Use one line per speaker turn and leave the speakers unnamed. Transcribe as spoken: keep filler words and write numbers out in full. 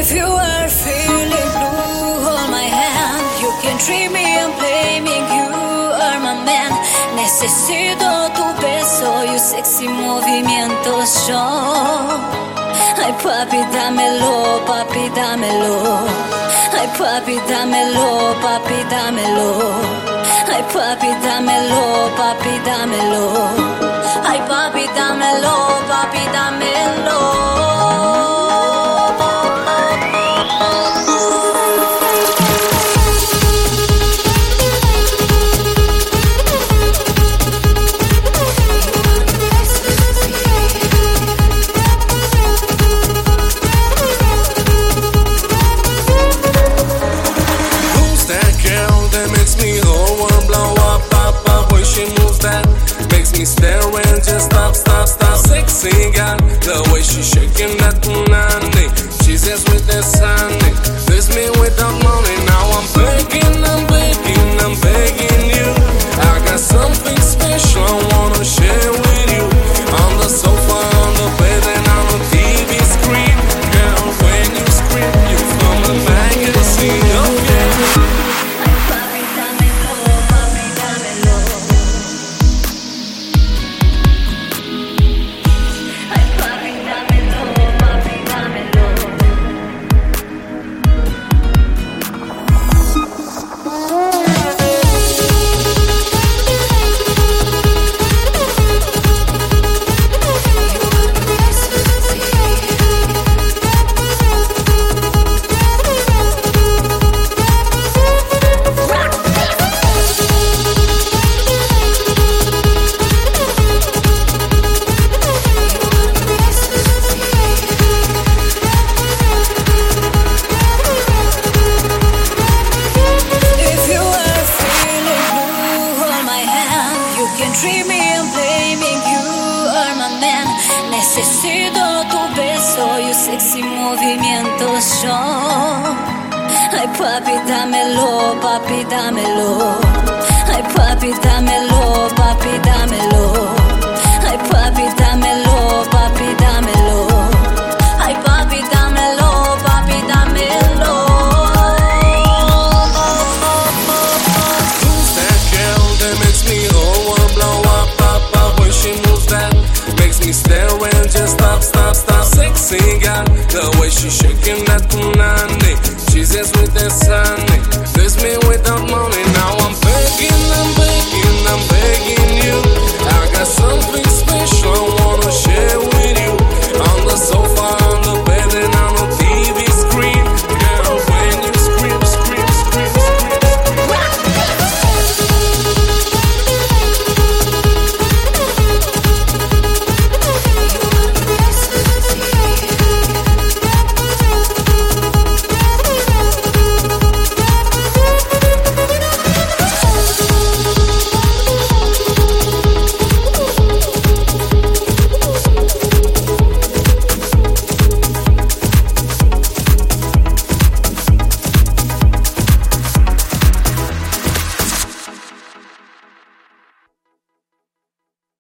If you are feeling blue, hold my hand. You can treat me and play me, you are my man. Necesito tu beso y un sexy movimiento yo. Ay papi dámelo, papi dámelo. Ay papi dámelo, papi dámelo. Ay papi dámelo, papi dámelo. Ay papi dámelo, papi dámelo.
Stare and just stop, stop, stop. Sexy girl, the way she shaking that punani. She says with the sunny, bless me with the money. Now I'm begging, I'm begging, I'm begging you. I got something special I wanna share with you. On the sofa, on the bed, and on the T V screen. Girl, when you scream, you from the magazine, okay?
Treat me and play me, you are my man. Necesito tu beso y un sexy movimiento yo. Ay papi dámelo, papi dámelo. Ay papi dámelo, papi dámelo. Ay papi dámelo, papi dámelo. Ay papi dámelo, papi dámelo.
Who's that girl that makes me over? Blow up, up, up when she moves that. Makes me stare and just stop, stop, stop. Sexy girl, the way she shaking that punani. She says with the sun.